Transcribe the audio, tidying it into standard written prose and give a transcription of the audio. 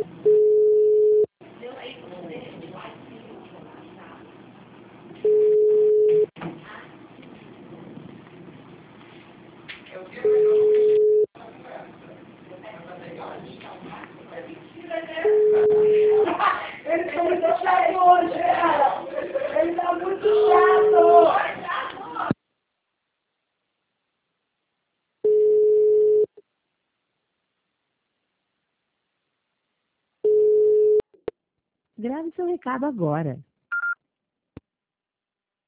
Ele tá muito chato hoje, cara. Ele tá muito chato. Grave seu recado agora.